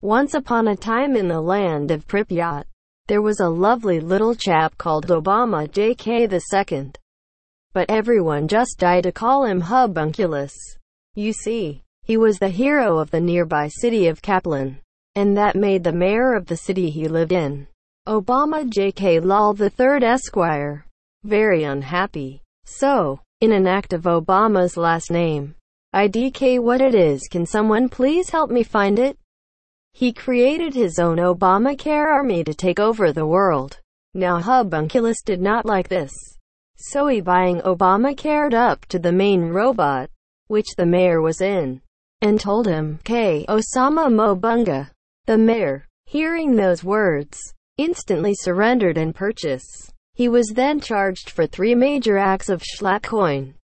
Once upon a time in the land of Pripyat, there was a lovely little chap called Obama J.K. II. But everyone just died to call him Hubunculus. You see, he was the hero of the nearby city of Kaplan, and that made the mayor of the city he lived in, Obama J.K. Lal III Esquire, very unhappy. So, in an act of Obama's last name, IDK what it is, can someone please help me find it? He created his own Obamacare army to take over the world. Now Hubunculus did not like this, so he buying Obamacared up to the main robot, which the mayor was in, and told him, K. Osama Mobunga. The mayor, hearing those words, instantly surrendered and purchased. He was then charged for 3 major acts of Schlack coin.